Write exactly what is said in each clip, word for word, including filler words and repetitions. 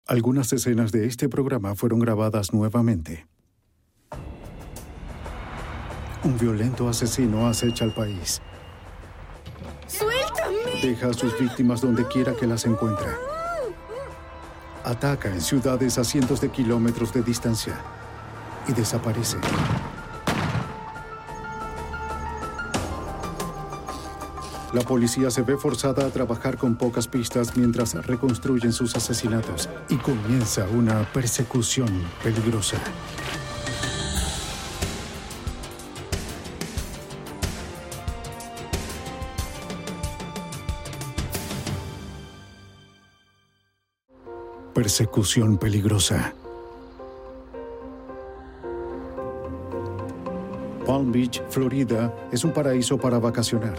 Algunas escenas de este programa fueron grabadas nuevamente. Un violento asesino acecha al país. ¡Suéltame! Deja a sus víctimas donde quiera que las encuentre. Ataca en ciudades a cientos de kilómetros de distancia y desaparece. La policía se ve forzada a trabajar con pocas pistas mientras reconstruyen sus asesinatos y comienza una persecución peligrosa. Persecución peligrosa. Palm Beach, Florida, es un paraíso para vacacionar.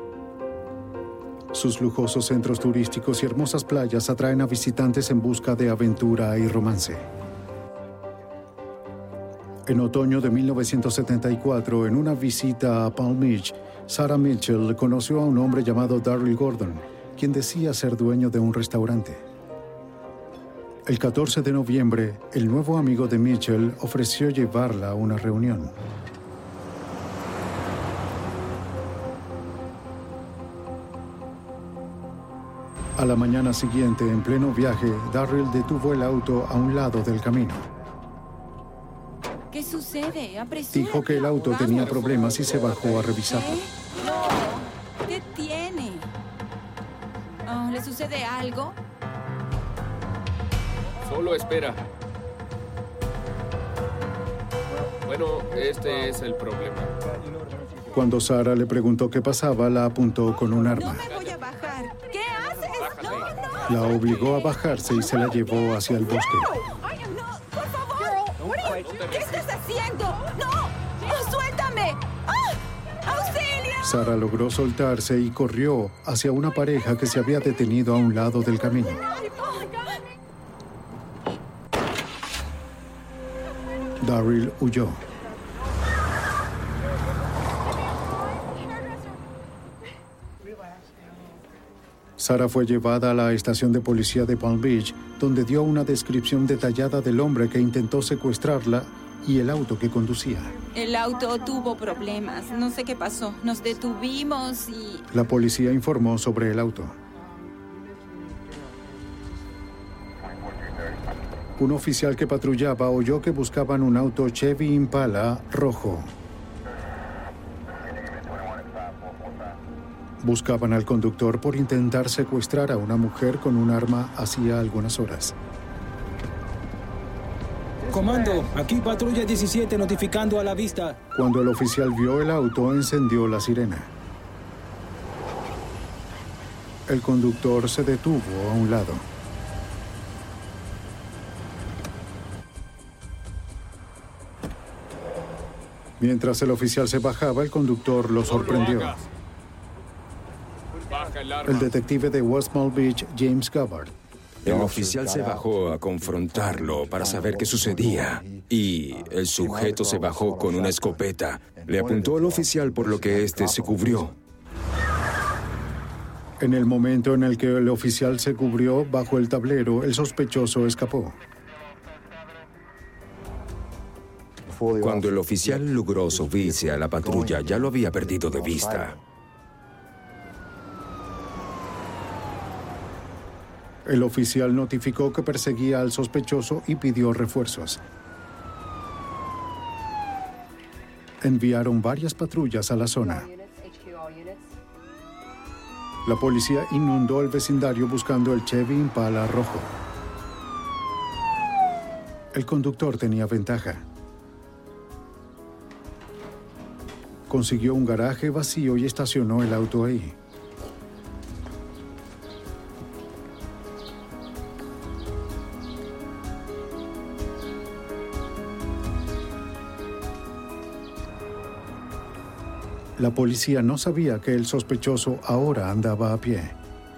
Sus lujosos centros turísticos y hermosas playas atraen a visitantes en busca de aventura y romance. En otoño de mil novecientos setenta y cuatro, en una visita a Palm Beach, Sarah Mitchell conoció a un hombre llamado Darryl Gordon, quien decía ser dueño de un restaurante. El catorce de noviembre, el nuevo amigo de Mitchell ofreció llevarla a una reunión. A la mañana siguiente, en pleno viaje, Darryl detuvo el auto a un lado del camino. ¿Qué sucede? Apresúrate. Dijo que el auto tenía problemas y se bajó a revisarlo. ¿Qué? No. ¿Qué tiene? Oh, ¿le sucede algo? Solo espera. Bueno, este es el problema. Cuando Sarah le preguntó qué pasaba, la apuntó con un arma. No me voy a bajar. ¿Qué haces? No, no. La obligó a bajarse y se la llevó hacia el bosque. No, por favor. ¿Qué estás haciendo? ¡No! ¡No, suéltame! ¡Ah! ¡Auxilio! Sarah logró soltarse y corrió hacia una pareja que se había detenido a un lado del camino. Darryl huyó. Sarah fue llevada a la estación de policía de Palm Beach, donde dio una descripción detallada del hombre que intentó secuestrarla y el auto que conducía. El auto tuvo problemas. No sé qué pasó. Nos detuvimos y... La policía informó sobre el auto. Un oficial que patrullaba oyó que buscaban un auto Chevy Impala rojo. Buscaban al conductor por intentar secuestrar a una mujer con un arma hacía algunas horas. Comando, aquí patrulla diecisiete notificando a la vista. Cuando el oficial vio el auto, encendió la sirena. El conductor se detuvo a un lado. Mientras el oficial se bajaba, el conductor lo sorprendió. El detective de West Palm Beach, James Gabbard. El oficial se bajó a confrontarlo para saber qué sucedía y el sujeto se bajó con una escopeta. Le apuntó al oficial por lo que éste se cubrió. En el momento en el que el oficial se cubrió bajo el tablero, el sospechoso escapó. Cuando el oficial logró subirse a la patrulla, ya lo había perdido de vista. El oficial notificó que perseguía al sospechoso y pidió refuerzos. Enviaron varias patrullas a la zona. La policía inundó el vecindario buscando el Chevy Impala rojo. El conductor tenía ventaja. Consiguió un garaje vacío y estacionó el auto ahí. La policía no sabía que el sospechoso ahora andaba a pie.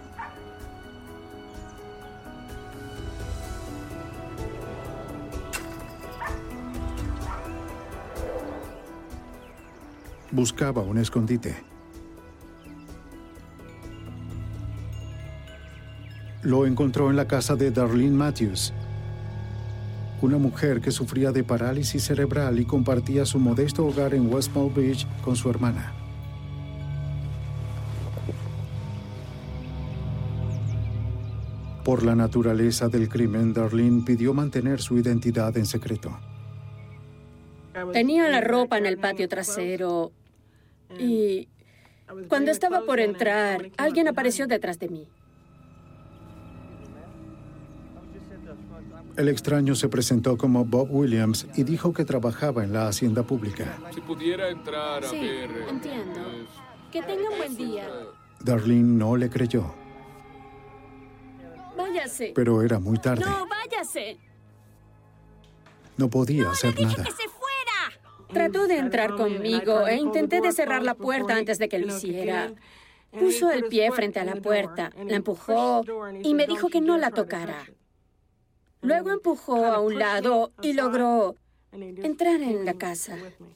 Buscaba un escondite. Lo encontró en la casa de Darlene Matthews, una mujer que sufría de parálisis cerebral y compartía su modesto hogar en West Palm Beach con su hermana. Por la naturaleza del crimen, Darlene pidió mantener su identidad en secreto. Tenía la ropa en el patio trasero y cuando estaba por entrar, alguien apareció detrás de mí. El extraño se presentó como Bob Williams y dijo que trabajaba en la hacienda pública. Si pudiera entrar a Sí, ver... entiendo. pues, Que tenga un buen día. Darlene no le creyó, Váyase. pero era muy tarde. No, váyase. No podía hacer nada. ¡Que se fuera! Trató de entrar conmigo e intenté de cerrar la puerta antes de que lo hiciera. Puso el pie frente a la puerta, la empujó y me dijo que no la tocara. Luego empujó a un lado y logró entrar en la casa.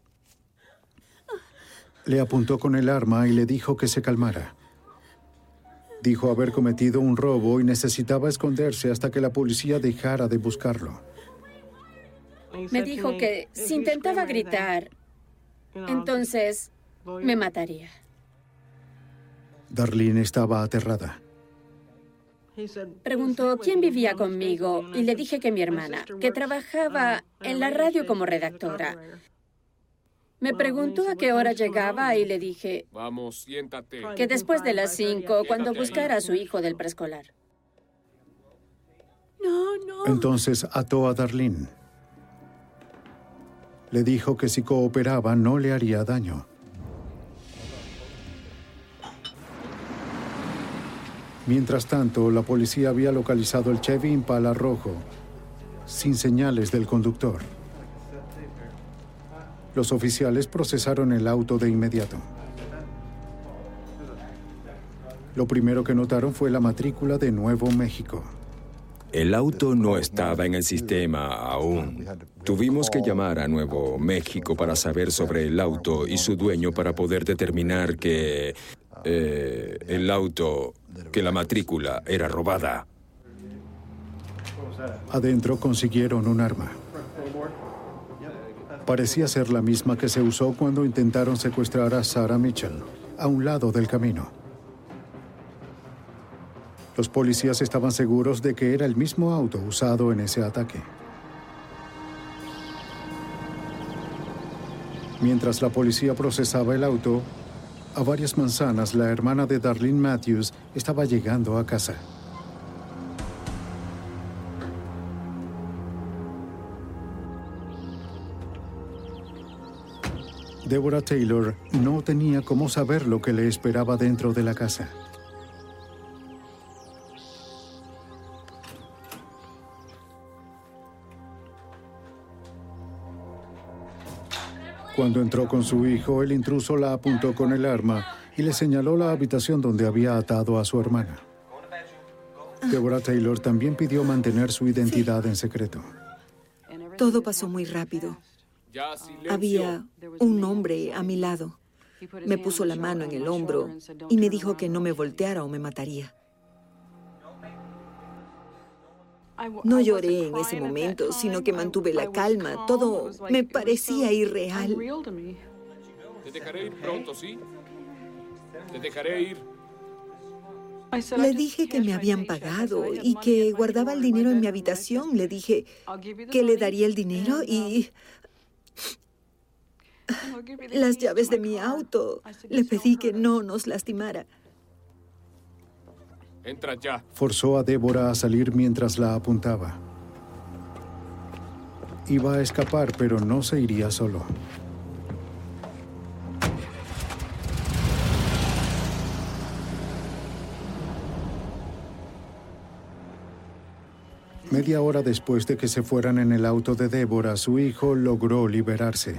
Le apuntó con el arma y le dijo que se calmara. Dijo haber cometido un robo y necesitaba esconderse hasta que la policía dejara de buscarlo. Me dijo que si intentaba gritar, entonces me mataría. Darlene estaba aterrada. Preguntó quién vivía conmigo y le dije que mi hermana, que trabajaba en la radio como redactora. Me preguntó a qué hora llegaba y le dije Vamos, siéntate. que después de las cinco, cuando buscara a su hijo del preescolar. No, no. Entonces ató a Darlene. Le dijo que si cooperaba no le haría daño. Mientras tanto, la policía había localizado el Chevy Impala rojo, sin señales del conductor. Los oficiales procesaron el auto de inmediato. Lo primero que notaron fue la matrícula de Nuevo México. El auto no estaba en el sistema aún. Tuvimos que llamar a Nuevo México para saber sobre el auto y su dueño para poder determinar que eh, el auto, que la matrícula era robada. Adentro consiguieron un arma. Parecía ser la misma que se usó cuando intentaron secuestrar a Sarah Mitchell, a un lado del camino. Los policías estaban seguros de que era el mismo auto usado en ese ataque. Mientras la policía procesaba el auto, a varias manzanas, la hermana de Darlene Matthews estaba llegando a casa. Deborah Taylor no tenía cómo saber lo que le esperaba dentro de la casa. Cuando entró con su hijo, el intruso la apuntó con el arma y le señaló la habitación donde había atado a su hermana. Deborah Taylor también pidió mantener su identidad en secreto. Todo pasó muy rápido. Ya, silencio. Había un hombre a mi lado. Me puso la mano en el hombro y me dijo que no me volteara o me mataría. No lloré en ese momento, sino que mantuve la calma. Todo me parecía irreal. Te dejaré ir pronto, ¿sí? Te dejaré ir. Le dije que me habían pagado y que guardaba el dinero en mi habitación. Le dije que le daría el dinero y las llaves de mi auto. Le pedí que no nos lastimara. Entra ya. Forzó a Deborah a salir mientras la apuntaba. Iba a escapar, pero no se iría solo. Media hora después de que se fueran en el auto de Deborah, su hijo logró liberarse.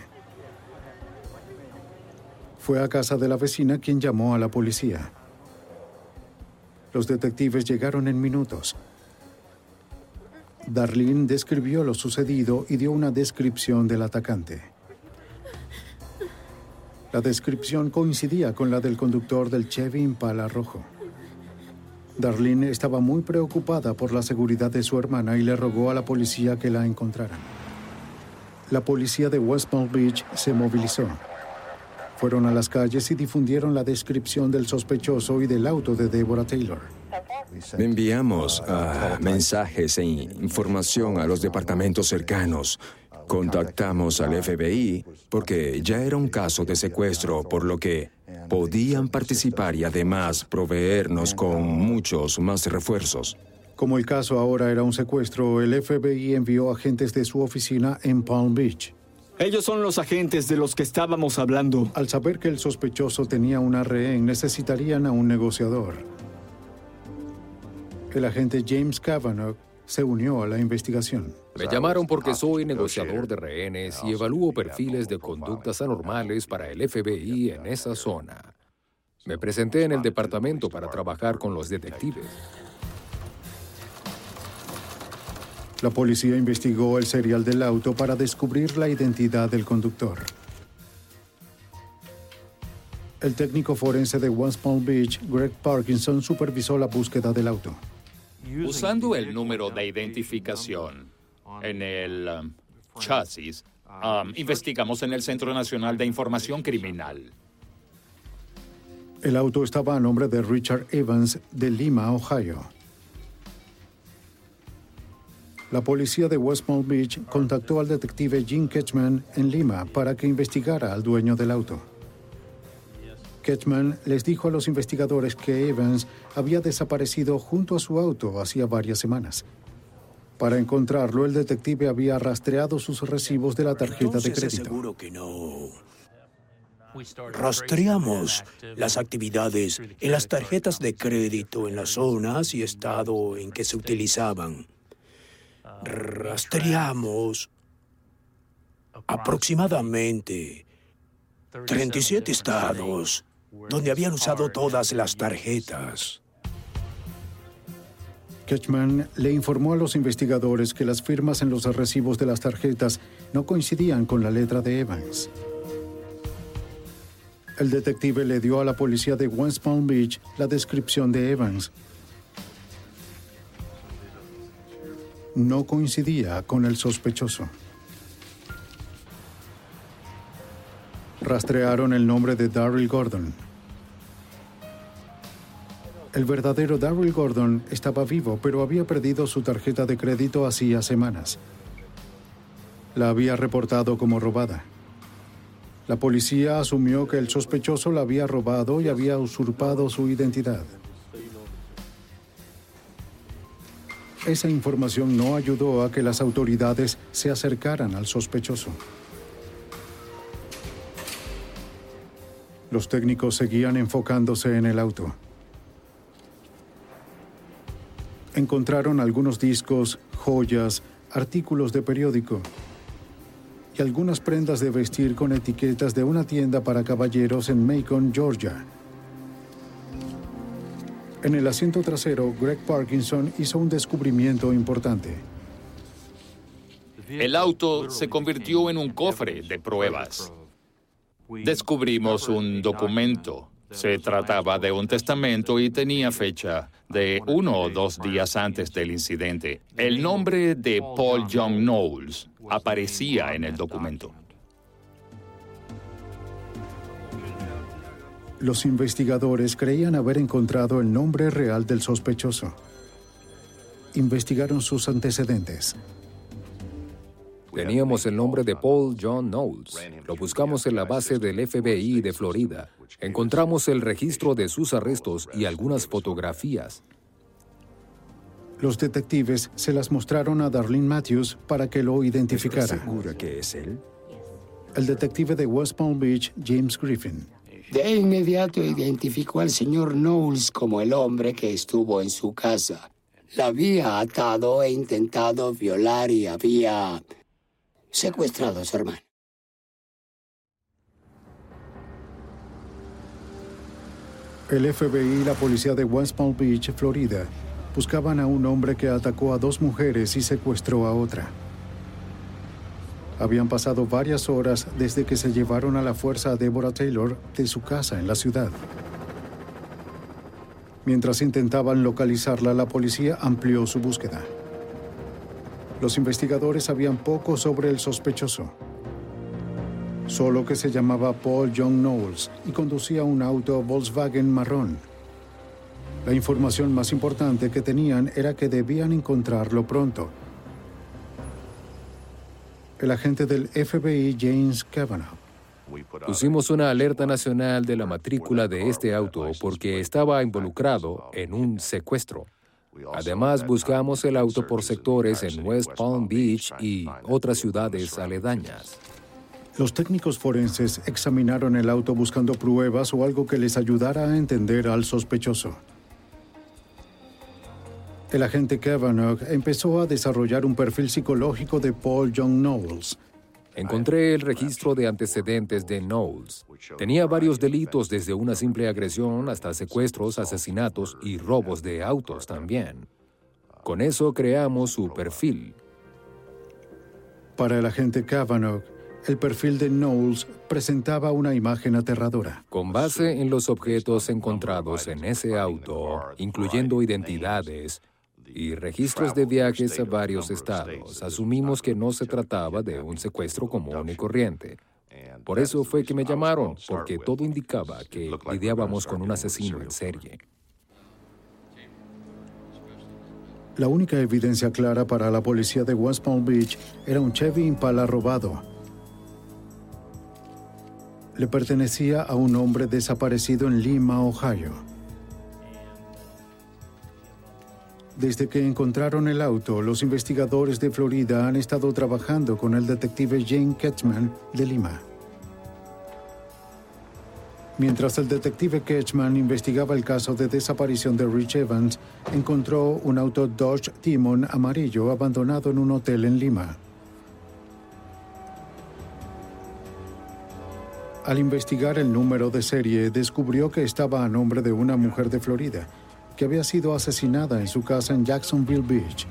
Fue a casa de la vecina, quien llamó a la policía. Los detectives llegaron en minutos. Darlene describió lo sucedido y dio una descripción del atacante. La descripción coincidía con la del conductor del Chevy Impala rojo. Darlene estaba muy preocupada por la seguridad de su hermana y le rogó a la policía que la encontraran. La policía de West Palm Beach se movilizó. Fueron a las calles y difundieron la descripción del sospechoso y del auto de Deborah Taylor. Enviamos uh, mensajes e información a los departamentos cercanos. Contactamos al F B I porque ya era un caso de secuestro, por lo que podían participar y además proveernos con muchos más refuerzos. Como el caso ahora era un secuestro, el F B I envió agentes de su oficina en Palm Beach. Ellos son los agentes de los que estábamos hablando. Al saber que el sospechoso tenía una rehén, necesitarían a un negociador. El agente James Cavanaugh se unió a la investigación. Me llamaron porque soy negociador de rehenes y evalúo perfiles de conductas anormales para el F B I en esa zona. Me presenté en el departamento para trabajar con los detectives. La policía investigó el serial del auto para descubrir la identidad del conductor. El técnico forense de West Palm Beach, Greg Parkinson, supervisó la búsqueda del auto. Usando el número de identificación en el um, chasis, um, investigamos en el Centro Nacional de Información Criminal. El auto estaba a nombre de Richard Evans, de Lima, Ohio. La policía de West Palm Beach contactó al detective Jim Ketchman en Lima para que investigara al dueño del auto. Ketchman les dijo a los investigadores que Evans había desaparecido junto a su auto hacía varias semanas. Para encontrarlo, el detective había rastreado sus recibos de la tarjeta de crédito. Seguro que no. Rastreamos las actividades en las tarjetas de crédito en las zonas y estado en que se utilizaban. Rastreamos aproximadamente treinta y siete estados donde habían usado todas las tarjetas. Ketchman le informó a los investigadores que las firmas en los recibos de las tarjetas no coincidían con la letra de Evans. El detective le dio a la policía de West Palm Beach la descripción de Evans. No coincidía con el sospechoso. Rastrearon el nombre de Darryl Gordon. El verdadero Darryl Gordon estaba vivo, pero había perdido su tarjeta de crédito hacía semanas. La había reportado como robada. La policía asumió que el sospechoso la había robado y había usurpado su identidad. Esa información no ayudó a que las autoridades se acercaran al sospechoso. Los técnicos seguían enfocándose en el auto. Encontraron algunos discos, joyas, artículos de periódico y algunas prendas de vestir con etiquetas de una tienda para caballeros en Macon, Georgia. En el asiento trasero, Greg Parkinson hizo un descubrimiento importante. El auto se convirtió en un cofre de pruebas. Descubrimos un documento. Se trataba de un testamento y tenía fecha de uno o dos días antes del incidente. El nombre de Paul John Knowles aparecía en el documento. Los investigadores creían haber encontrado el nombre real del sospechoso. Investigaron sus antecedentes. Teníamos el nombre de Paul John Knowles. Lo buscamos en la base del F B I de Florida. Encontramos el registro de sus arrestos y algunas fotografías. Los detectives se las mostraron a Darlene Matthews para que lo identificara. ¿Estás segura que es él? El detective de West Palm Beach, James Griffin. De inmediato identificó al señor Knowles como el hombre que estuvo en su casa. La había atado e intentado violar y había secuestrado a su hermano. El F B I y la policía de West Palm Beach, Florida, buscaban a un hombre que atacó a dos mujeres y secuestró a otra. Habían pasado varias horas desde que se llevaron a la fuerza a Deborah Taylor de su casa en la ciudad. Mientras intentaban localizarla, la policía amplió su búsqueda. Los investigadores sabían poco sobre el sospechoso. Solo que se llamaba Paul John Knowles y conducía un auto Volkswagen marrón. La información más importante que tenían era que debían encontrarlo pronto. El agente del F B I, James Kavanaugh. Pusimos una alerta nacional de la matrícula de este auto porque estaba involucrado en un secuestro. Además, buscamos el auto por sectores en West Palm Beach y otras ciudades aledañas. Los técnicos forenses examinaron el auto buscando pruebas o algo que les ayudara a entender al sospechoso. El agente Kavanaugh empezó a desarrollar un perfil psicológico de Paul John Knowles. Encontré el registro de antecedentes de Knowles. Tenía varios delitos, desde una simple agresión hasta secuestros, asesinatos y robos de autos también. Con eso creamos su perfil. Para el agente Kavanaugh, el perfil de Knowles presentaba una imagen aterradora. Con base en los objetos encontrados en ese auto, incluyendo identidades y registros de viajes a varios estados, asumimos que no se trataba de un secuestro común y corriente. Por eso fue que me llamaron, porque todo indicaba que lidiábamos con un asesino en serie. La única evidencia clara para la policía de West Palm Beach era un Chevy Impala robado. Le pertenecía a un hombre desaparecido en Lima, Ohio. Desde que encontraron el auto, los investigadores de Florida han estado trabajando con el detective Jane Ketchman de Lima. Mientras el detective Ketchman investigaba el caso de desaparición de Rich Evans, encontró un auto Dodge Demon amarillo abandonado en un hotel en Lima. Al investigar el número de serie, descubrió que estaba a nombre de una mujer de Florida, que había sido asesinada en su casa en Jacksonville Beach.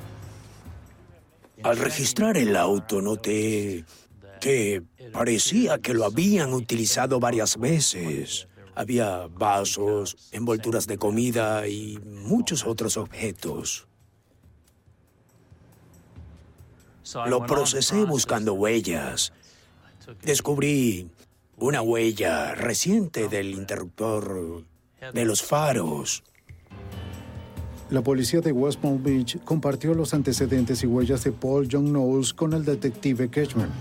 Al registrar el auto, noté que parecía que lo habían utilizado varias veces. Había vasos, envolturas de comida y muchos otros objetos. Lo procesé buscando huellas. Descubrí una huella reciente del interruptor de los faros. La policía de West Palm Beach compartió los antecedentes y huellas de Paul John Knowles con el detective Ketchman.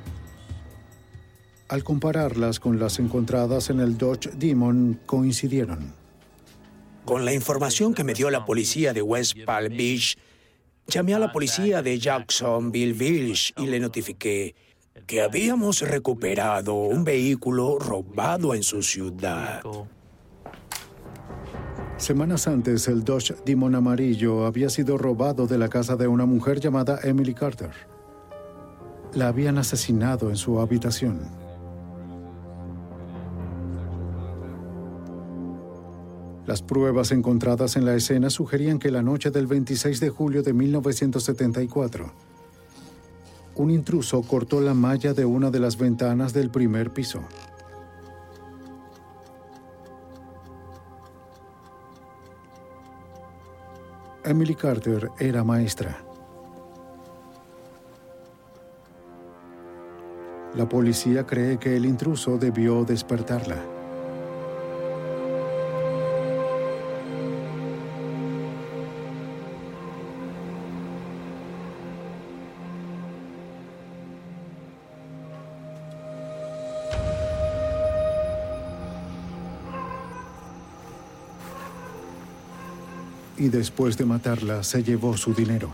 Al compararlas con las encontradas en el Dodge Demon, coincidieron. Con la información que me dio la policía de West Palm Beach, llamé a la policía de Jacksonville Beach y le notifiqué que habíamos recuperado un vehículo robado en su ciudad. Semanas antes, el Dodge Demon amarillo había sido robado de la casa de una mujer llamada Emily Carter. La habían asesinado en su habitación. Las pruebas encontradas en la escena sugerían que la noche del veintiséis de julio de mil novecientos setenta y cuatro, un intruso cortó la malla de una de las ventanas del primer piso. Emily Carter era maestra. La policía cree que el intruso debió despertarla. Y después de matarla, se llevó su dinero.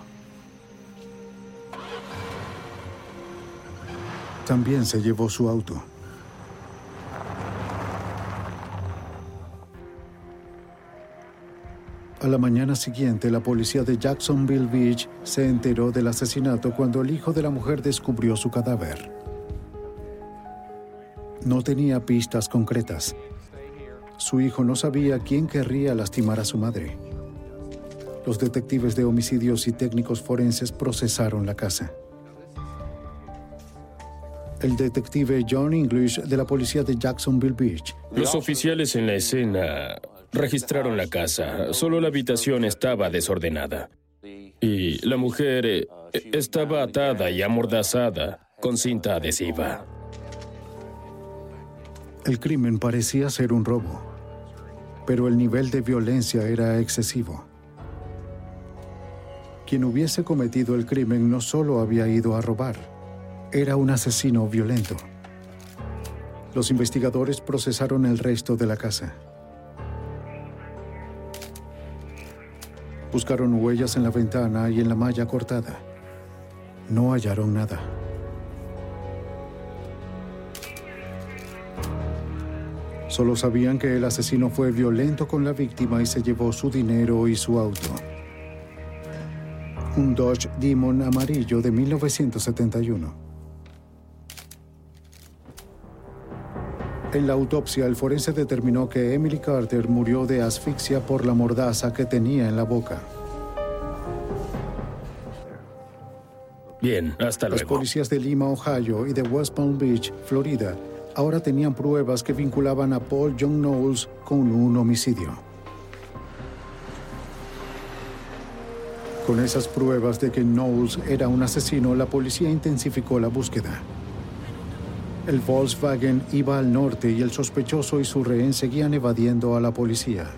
También se llevó su auto. A la mañana siguiente, la policía de Jacksonville Beach se enteró del asesinato cuando el hijo de la mujer descubrió su cadáver. No tenía pistas concretas. Su hijo no sabía quién querría lastimar a su madre. Los detectives de homicidios y técnicos forenses procesaron la casa. El detective John English de la policía de Jacksonville Beach. Los oficiales en la escena Registraron la casa, solo la habitación estaba desordenada. Y la mujer eh, estaba atada y amordazada con cinta adhesiva. El crimen parecía ser un robo, pero el nivel de violencia era excesivo. Quien hubiese cometido el crimen no solo había ido a robar, era un asesino violento. Los investigadores procesaron el resto de la casa. Buscaron huellas en la ventana y en la malla cortada. No hallaron nada. Solo sabían que el asesino fue violento con la víctima y se llevó su dinero y su auto. Un Dodge Demon amarillo de mil novecientos setenta y uno. En la autopsia, el forense determinó que Emily Carter murió de asfixia por la mordaza que tenía en la boca. Bien, hasta luego. Los policías de Lima, Ohio y de West Palm Beach, Florida, ahora tenían pruebas que vinculaban a Paul John Knowles con un homicidio. Con esas pruebas de que Knowles era un asesino, la policía intensificó la búsqueda. El Volkswagen iba al norte y el sospechoso y su rehén seguían evadiendo a la policía.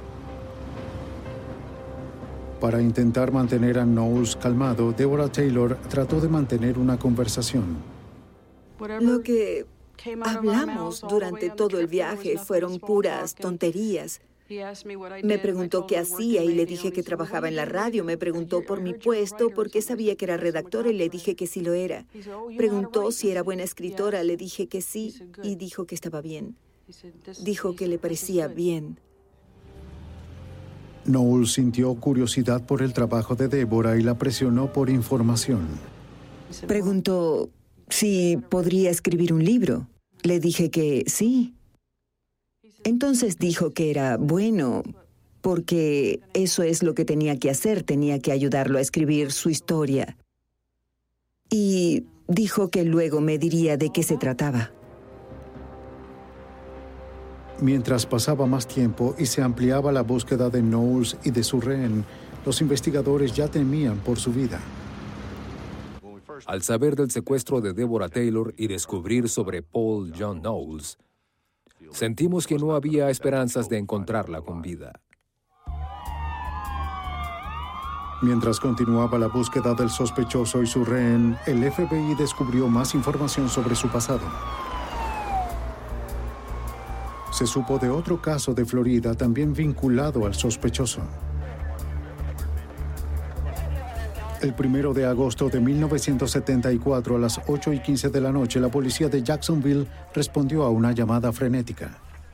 Para intentar mantener a Knowles calmado, Deborah Taylor trató de mantener una conversación. Lo que hablamos durante todo el viaje fueron puras tonterías. Me preguntó qué hacía y le dije que trabajaba en la radio. Me preguntó por mi puesto porque sabía que era redactora y le dije que sí lo era. Preguntó si era buena escritora, le dije que sí y dijo que estaba bien. Dijo que le parecía bien. Knowles sintió curiosidad por el trabajo de Deborah y la presionó por información. Preguntó si podría escribir un libro. Le dije que sí. Entonces dijo que era bueno, porque eso es lo que tenía que hacer, tenía que ayudarlo a escribir su historia. Y dijo que luego me diría de qué se trataba. Mientras pasaba más tiempo y se ampliaba la búsqueda de Knowles y de su rehén, los investigadores ya temían por su vida. Al saber del secuestro de Deborah Taylor y descubrir sobre Paul John Knowles, sentimos que no había esperanzas de encontrarla con vida. Mientras continuaba la búsqueda del sospechoso y su rehén, el F B I descubrió más información sobre su pasado. Se supo de otro caso de Florida también vinculado al sospechoso. El primero de agosto de mil novecientos setenta y cuatro, a las ocho y quince de la noche, la policía de Jacksonville respondió a una llamada frenética.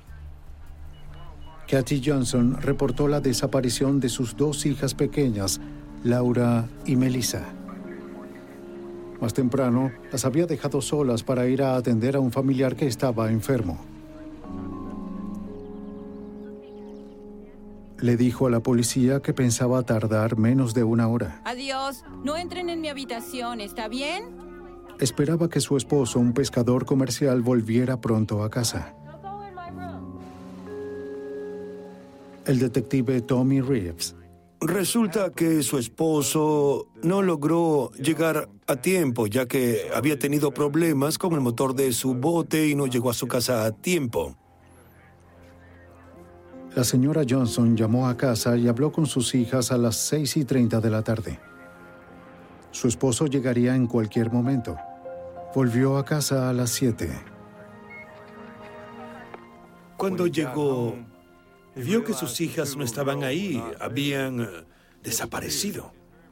Kathy Johnson reportó la desaparición de sus dos hijas pequeñas, Laura y Melissa. Más temprano, las había dejado solas para ir a atender a un familiar que estaba enfermo. Le dijo a la policía que pensaba tardar menos de una hora. Adiós. No entren en mi habitación, ¿está bien? Esperaba que su esposo, un pescador comercial, volviera pronto a casa. El detective Tommy Reeves. Resulta que su esposo no logró llegar a tiempo, ya que había tenido problemas con el motor de su bote y no llegó a su casa a tiempo. La señora Johnson llamó a casa y habló con sus hijas a las seis y treinta de la tarde. Su esposo llegaría en cualquier momento. Volvió a casa a las siete. Cuando llegó, vio que sus hijas no estaban ahí, habían desaparecido.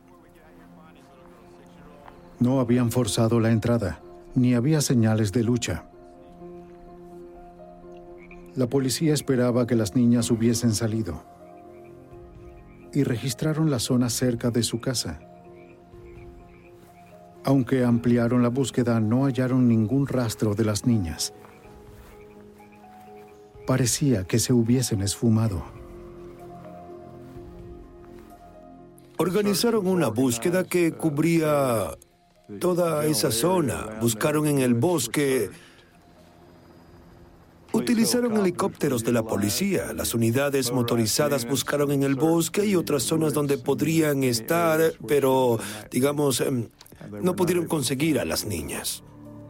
No habían forzado la entrada, ni había señales de lucha. La policía esperaba que las niñas hubiesen salido y registraron la zona cerca de su casa. Aunque ampliaron la búsqueda, no hallaron ningún rastro de las niñas. Parecía que se hubiesen esfumado. Organizaron una búsqueda que cubría toda esa zona. Buscaron en el bosque Utilizaron helicópteros de la policía. Las unidades motorizadas buscaron en el bosque y otras zonas donde podrían estar, pero, digamos, no pudieron conseguir a las niñas.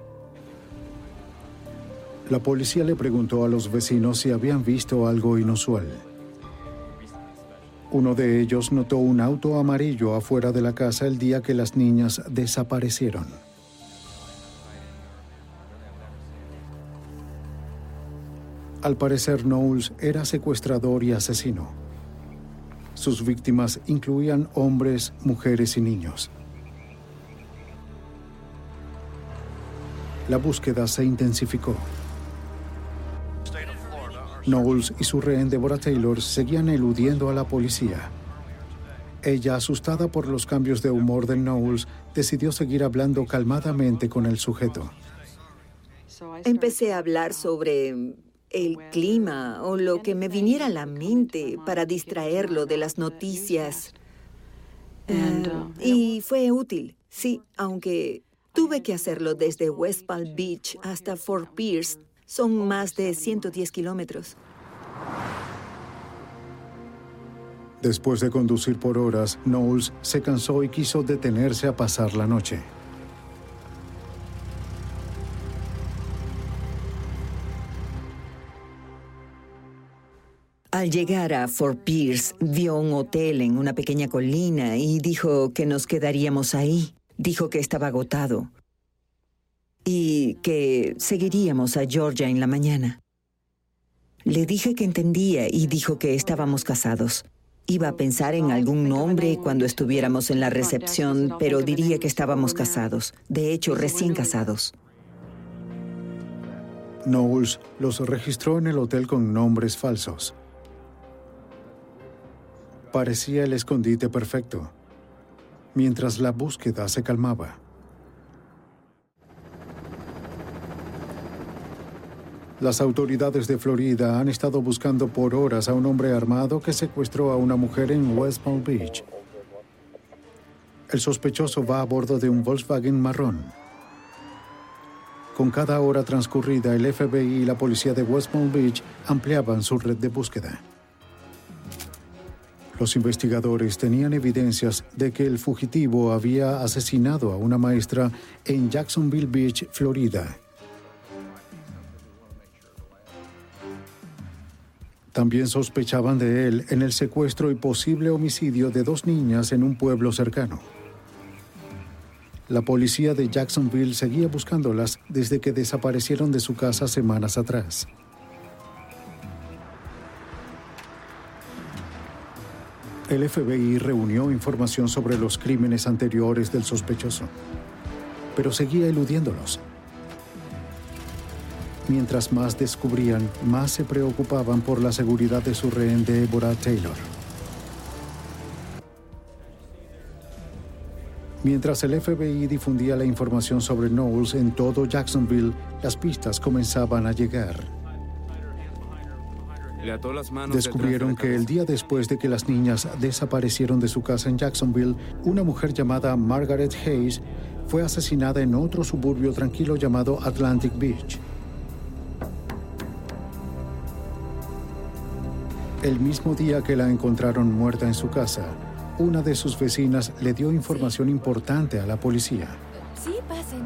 La policía le preguntó a los vecinos si habían visto algo inusual. Uno de ellos notó un auto amarillo afuera de la casa el día que las niñas desaparecieron. Al parecer, Knowles era secuestrador y asesino. Sus víctimas incluían hombres, mujeres y niños. La búsqueda se intensificó. Knowles y su rehén Deborah Taylor seguían eludiendo a la policía. Ella, asustada por los cambios de humor de Knowles, decidió seguir hablando calmadamente con el sujeto. Empecé a hablar sobre el clima o lo que me viniera a la mente para distraerlo de las noticias. Uh, y fue útil, sí, aunque tuve que hacerlo desde West Palm Beach hasta Fort Pierce. Son más de ciento diez kilómetros. Después de conducir por horas, Knowles se cansó y quiso detenerse a pasar la noche. Al llegar a Fort Pierce, vio un hotel en una pequeña colina y dijo que nos quedaríamos ahí. Dijo que estaba agotado y que seguiríamos a Georgia en la mañana. Le dije que entendía y dijo que estábamos casados. Iba a pensar en algún nombre cuando estuviéramos en la recepción, pero diría que estábamos casados. De hecho, recién casados. Knowles los registró en el hotel con nombres falsos. Parecía el escondite perfecto, mientras la búsqueda se calmaba. Las autoridades de Florida han estado buscando por horas a un hombre armado que secuestró a una mujer en West Palm Beach. El sospechoso va a bordo de un Volkswagen marrón. Con cada hora transcurrida, el F B I y la policía de West Palm Beach ampliaban su red de búsqueda. Los investigadores tenían evidencias de que el fugitivo había asesinado a una maestra en Jacksonville Beach, Florida. También sospechaban de él en el secuestro y posible homicidio de dos niñas en un pueblo cercano. La policía de Jacksonville seguía buscándolas desde que desaparecieron de su casa semanas atrás. El F B I reunió información sobre los crímenes anteriores del sospechoso, pero seguía eludiéndolos. Mientras más descubrían, más se preocupaban por la seguridad de su rehén Deborah Taylor. Mientras el F B I difundía la información sobre Knowles en todo Jacksonville, las pistas comenzaban a llegar. Descubrieron que el día después de que las niñas desaparecieron de su casa en Jacksonville, una mujer llamada Margaret Hayes fue asesinada en otro suburbio tranquilo llamado Atlantic Beach. El mismo día que la encontraron muerta en su casa, una de sus vecinas le dio información importante a la policía. Sí, pasen.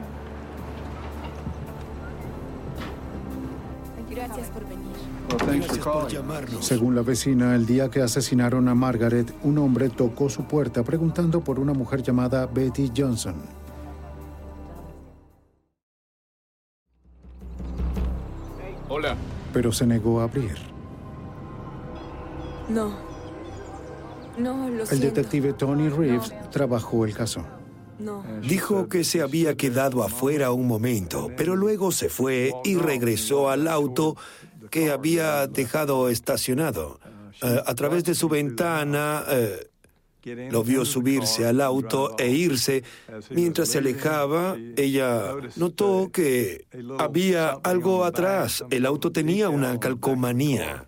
Gracias por venir. Gracias por llamarnos. Según la vecina, el día que asesinaron a Margaret, un hombre tocó su puerta preguntando por una mujer llamada Betty Johnson. Hola. Pero se negó a abrir. No. No, lo El siento. detective Tony Reeves trabajó el caso. No. Dijo que se había quedado afuera un momento, pero luego se fue y regresó al auto que había dejado estacionado. Uh, a través de su ventana, uh, lo vio subirse al auto e irse. Mientras se alejaba, ella notó que había algo atrás. El auto tenía una calcomanía.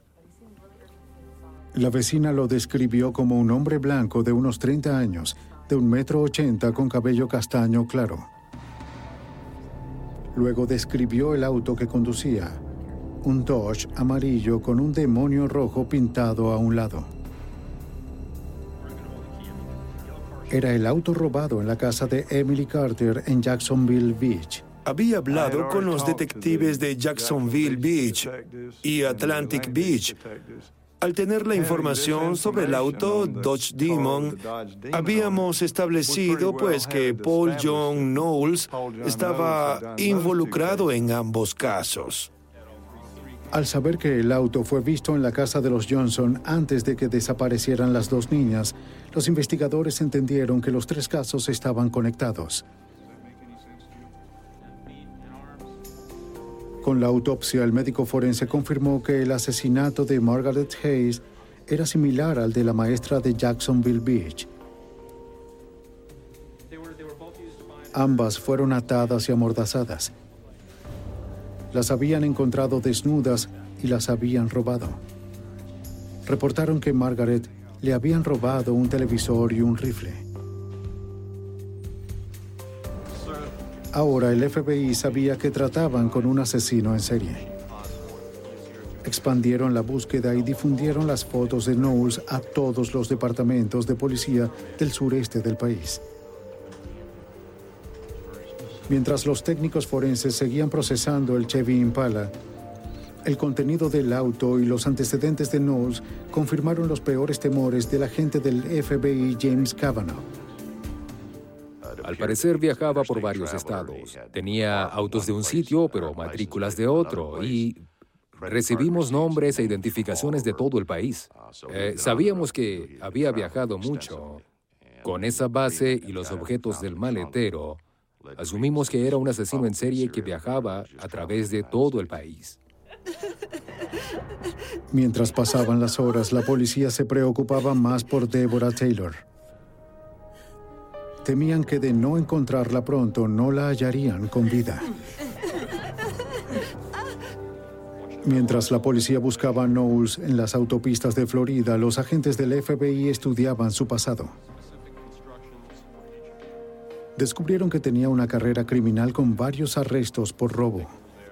La vecina lo describió como un hombre blanco de unos treinta años, de un metro ochenta con cabello castaño claro. Luego describió el auto que conducía. un Dodge amarillo con un demonio rojo pintado a un lado. Era el auto robado en la casa de Emily Carter en Jacksonville Beach. Había hablado con los detectives de Jacksonville Beach y Atlantic Beach. Al tener la información sobre el auto Dodge Demon, habíamos establecido pues que Paul John Knowles estaba involucrado en ambos casos. Al saber que el auto fue visto en la casa de los Johnson antes de que desaparecieran las dos niñas, los investigadores entendieron que los tres casos estaban conectados. Con la autopsia, el médico forense confirmó que el asesinato de Margaret Hayes era similar al de la maestra de Jacksonville Beach. Ambas fueron atadas y amordazadas. Las habían encontrado desnudas y las habían robado. Reportaron que Margaret le habían robado un televisor y un rifle. Ahora el F B I sabía que trataban con un asesino en serie. Expandieron la búsqueda y difundieron las fotos de Knowles a todos los departamentos de policía del sureste del país. Mientras los técnicos forenses seguían procesando el Chevy Impala, el contenido del auto y los antecedentes de Knowles confirmaron los peores temores del agente del F B I James Kavanaugh. Al parecer viajaba por varios estados. Tenía autos de un sitio, pero matrículas de otro, y recibimos nombres e identificaciones de todo el país. Eh, sabíamos que había viajado mucho. Con esa base y los objetos del maletero, asumimos que era un asesino en serie que viajaba a través de todo el país. Mientras pasaban las horas, la policía se preocupaba más por Deborah Taylor. Temían que de no encontrarla pronto, no la hallarían con vida. Mientras la policía buscaba a Knowles en las autopistas de Florida, los agentes del F B I estudiaban su pasado. Descubrieron que tenía una carrera criminal con varios arrestos por robo.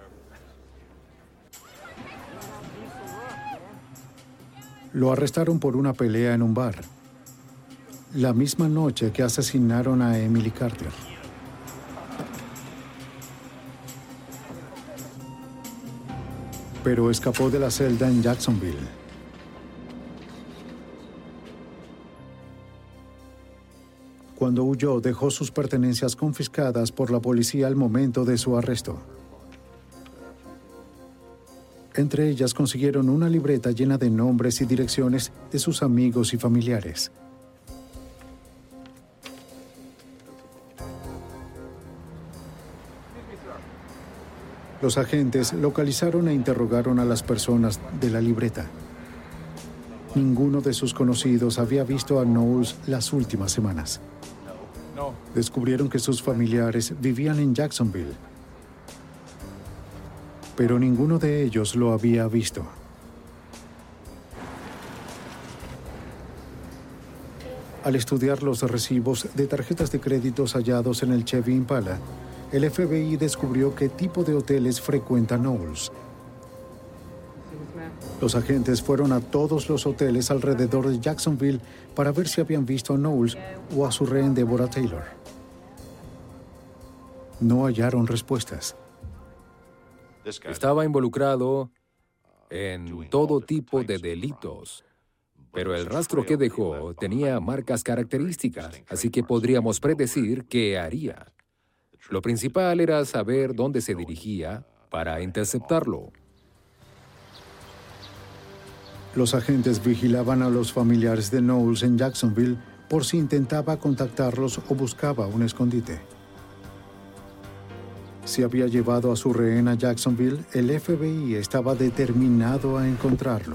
Lo arrestaron por una pelea en un bar, la misma noche que asesinaron a Emily Carter. Pero escapó de la celda en Jacksonville. Cuando huyó, dejó sus pertenencias confiscadas por la policía al momento de su arresto. Entre ellas consiguieron una libreta llena de nombres y direcciones de sus amigos y familiares. Los agentes localizaron e interrogaron a las personas de la libreta. Ninguno de sus conocidos había visto a Knowles las últimas semanas. Descubrieron que sus familiares vivían en Jacksonville, pero ninguno de ellos lo había visto. Al estudiar los recibos de tarjetas de créditos hallados en el Chevy Impala, el F B I descubrió qué tipo de hoteles frecuenta Knowles. Los agentes fueron a todos los hoteles alrededor de Jacksonville para ver si habían visto a Knowles o a su rehén Deborah Taylor. No hallaron respuestas. Estaba involucrado en todo tipo de delitos, pero el rastro que dejó tenía marcas características, así que podríamos predecir qué haría. Lo principal era saber dónde se dirigía para interceptarlo. Los agentes vigilaban a los familiares de Knowles en Jacksonville por si intentaba contactarlos o buscaba un escondite. Si había llevado a su rehén a Jacksonville, el F B I estaba determinado a encontrarlo.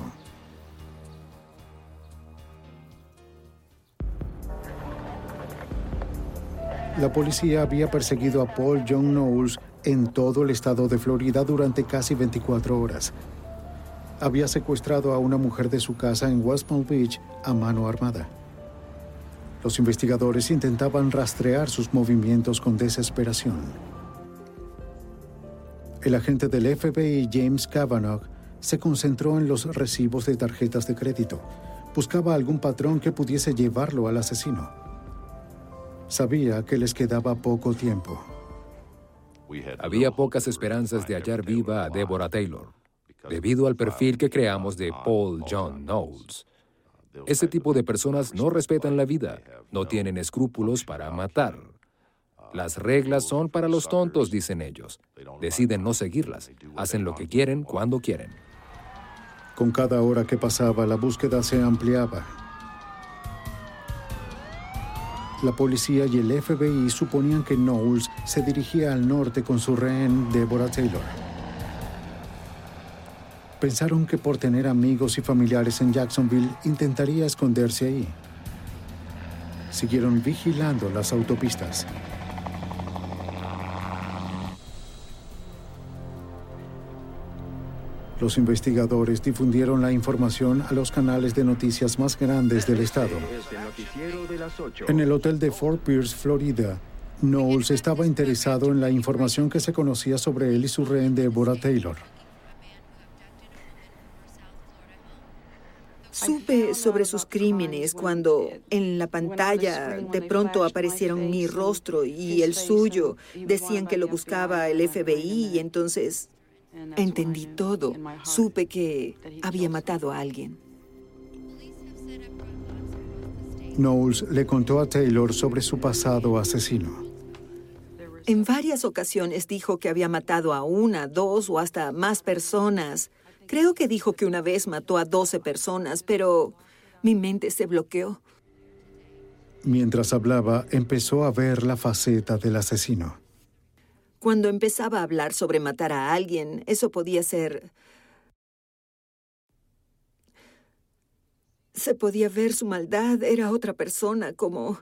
La policía había perseguido a Paul John Knowles en todo el estado de Florida durante casi veinticuatro horas. Había secuestrado a una mujer de su casa en West Palm Beach a mano armada. Los investigadores intentaban rastrear sus movimientos con desesperación. El agente del F B I, James Kavanaugh, se concentró en los recibos de tarjetas de crédito. Buscaba algún patrón que pudiese llevarlo al asesino. Sabía que les quedaba poco tiempo. Había pocas esperanzas de hallar viva a Deborah Taylor, debido al perfil que creamos de Paul John Knowles. Ese tipo de personas no respetan la vida, no tienen escrúpulos para matar. Las reglas son para los tontos, dicen ellos. Deciden no seguirlas, hacen lo que quieren cuando quieren. Con cada hora que pasaba, la búsqueda se ampliaba. La policía y el F B I suponían que Knowles se dirigía al norte con su rehén Deborah Taylor. Pensaron que por tener amigos y familiares en Jacksonville intentaría esconderse ahí. Siguieron vigilando las autopistas. Los investigadores difundieron la información a los canales de noticias más grandes del estado. En el hotel de Fort Pierce, Florida, Knowles estaba interesado en la información que se conocía sobre él y su rehén Deborah Taylor. Supe sobre sus crímenes cuando en la pantalla de pronto aparecieron mi rostro y el suyo. Decían que lo buscaba el F B I y entonces entendí todo. Supe que había matado a alguien. Knowles le contó a Taylor sobre su pasado asesino. En varias ocasiones dijo que había matado a una, dos o hasta más personas. Creo que dijo que una vez mató a doce personas, pero mi mente se bloqueó. Mientras hablaba, empezó a ver la faceta del asesino. Cuando empezaba a hablar sobre matar a alguien, eso podía ser... Se podía ver su maldad, era otra persona, como...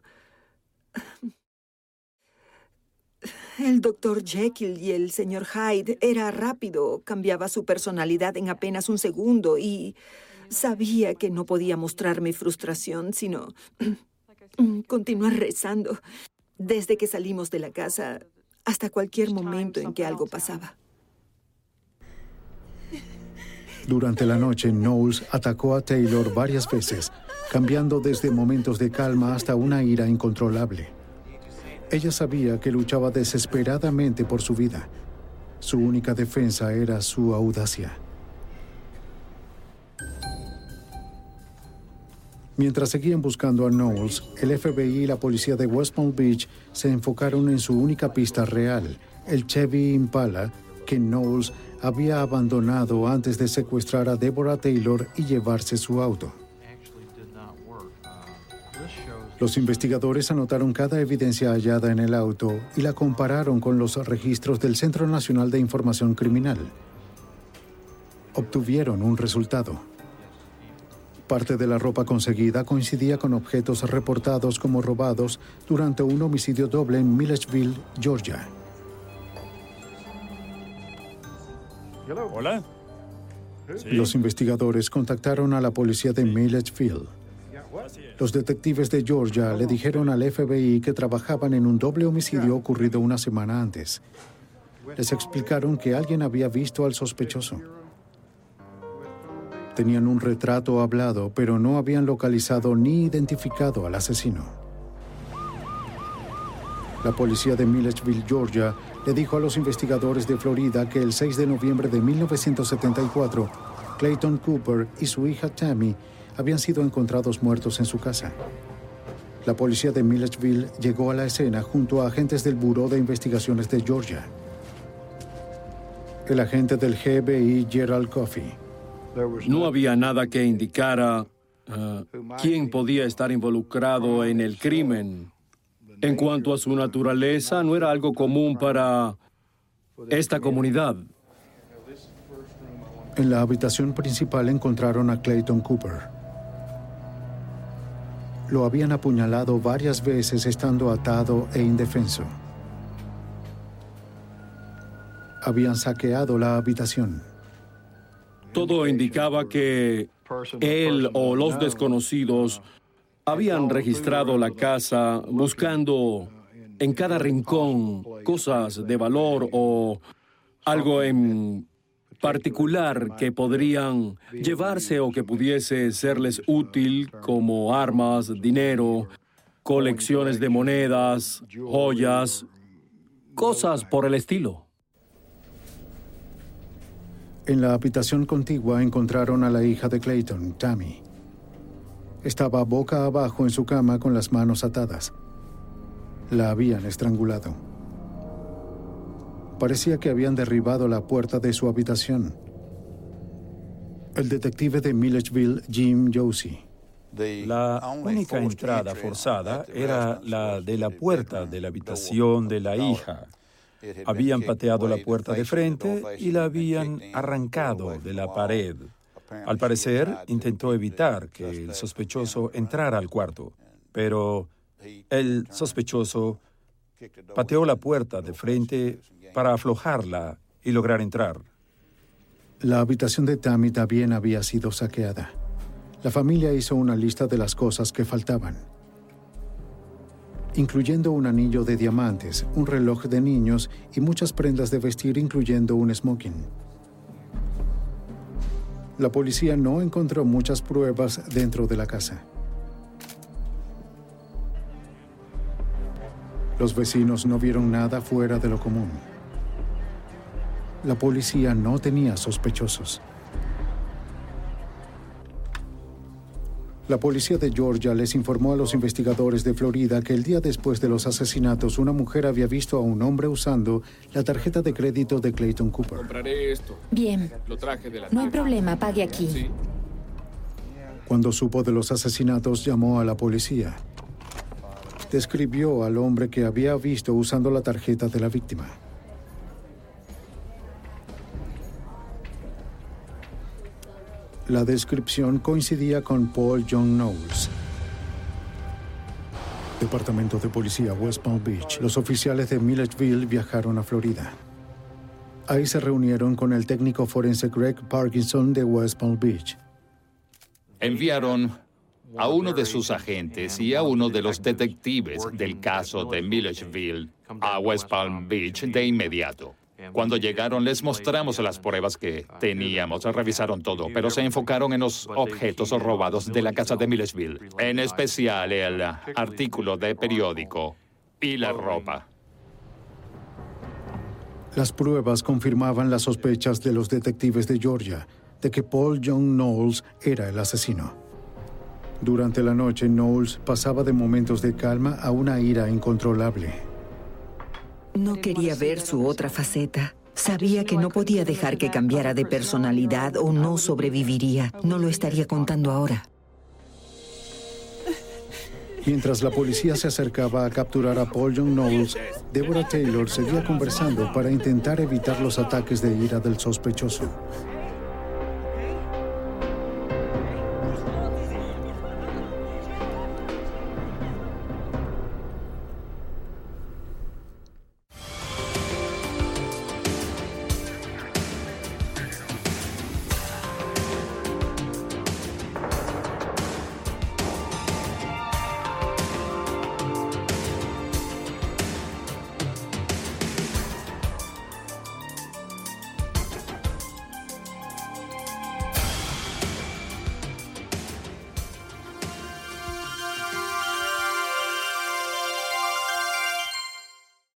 El doctor Jekyll y el señor Hyde. Era rápido, cambiaba su personalidad en apenas un segundo y sabía que no podía mostrar mi frustración, sino continuar rezando desde que salimos de la casa hasta cualquier momento en que algo pasaba. Durante la noche, Knowles atacó a Taylor varias veces, cambiando desde momentos de calma hasta una ira incontrolable. Ella sabía que luchaba desesperadamente por su vida. Su única defensa era su audacia. Mientras seguían buscando a Knowles, el F B I y la policía de West Palm Beach se enfocaron en su única pista real, el Chevy Impala, que Knowles había abandonado antes de secuestrar a Deborah Taylor y llevarse su auto. Los investigadores anotaron cada evidencia hallada en el auto y la compararon con los registros del Centro Nacional de Información Criminal. Obtuvieron un resultado. Parte de la ropa conseguida coincidía con objetos reportados como robados durante un homicidio doble en Milledgeville, Georgia. Hola. Los investigadores contactaron a la policía de Milledgeville. Los detectives de Georgia le dijeron al F B I que trabajaban en un doble homicidio ocurrido una semana antes. Les explicaron que alguien había visto al sospechoso. Tenían un retrato hablado, pero no habían localizado ni identificado al asesino. La policía de Milledgeville, Georgia, le dijo a los investigadores de Florida que el seis de noviembre de mil novecientos setenta y cuatro, Clayton Cooper y su hija Tammy habían sido encontrados muertos en su casa. La policía de Milledgeville llegó a la escena junto a agentes del Buró de Investigaciones de Georgia. El agente del G B I, Gerald Coffey. No había nada que indicara uh, quién podía estar involucrado en el crimen. En cuanto a su naturaleza, no era algo común para esta comunidad. En la habitación principal encontraron a Clayton Cooper. Lo habían apuñalado varias veces estando atado e indefenso. Habían saqueado la habitación. Todo indicaba que él o los desconocidos habían registrado la casa buscando en cada rincón cosas de valor o algo en particular que podrían llevarse o que pudiese serles útil, como armas, dinero, colecciones de monedas, joyas, cosas por el estilo. En la habitación contigua encontraron a la hija de Clayton, Tammy. Estaba boca abajo en su cama con las manos atadas. La habían estrangulado. Parecía que habían derribado la puerta de su habitación. El detective de Milledgeville, Jim Josie. La única entrada forzada era la de la puerta de la habitación de la hija. Habían pateado la puerta de frente y la habían arrancado de la pared. Al parecer, intentó evitar que el sospechoso entrara al cuarto, pero el sospechoso pateó la puerta de frente para aflojarla y lograr entrar. La habitación de Tammy también había sido saqueada. La familia hizo una lista de las cosas que faltaban, incluyendo un anillo de diamantes, un reloj de niños y muchas prendas de vestir, incluyendo un smoking. La policía no encontró muchas pruebas dentro de la casa. Los vecinos no vieron nada fuera de lo común. La policía no tenía sospechosos. La policía de Georgia les informó a los investigadores de Florida que el día después de los asesinatos, una mujer había visto a un hombre usando la tarjeta de crédito de Clayton Cooper. Compraré esto. Bien. Lo traje de la No hay problema, pague aquí. Sí. Cuando supo de los asesinatos, llamó a la policía. Describió al hombre que había visto usando la tarjeta de la víctima. La descripción coincidía con Paul John Knowles. Departamento de Policía West Palm Beach. Los oficiales de Milledgeville viajaron a Florida. Ahí se reunieron con el técnico forense Greg Parkinson de West Palm Beach. Enviaron a uno de sus agentes y a uno de los detectives del caso de Milledgeville a West Palm Beach de inmediato. Cuando llegaron, les mostramos las pruebas que teníamos. Revisaron todo, pero se enfocaron en los objetos robados de la casa de Milledgeville, en especial el artículo de periódico y la ropa. Las pruebas confirmaban las sospechas de los detectives de Georgia de que Paul John Knowles era el asesino. Durante la noche, Knowles pasaba de momentos de calma a una ira incontrolable. No quería ver su otra faceta. Sabía que no podía dejar que cambiara de personalidad o no sobreviviría. No lo estaría contando ahora. Mientras la policía se acercaba a capturar a Paul John Knowles, Deborah Taylor seguía conversando para intentar evitar los ataques de ira del sospechoso.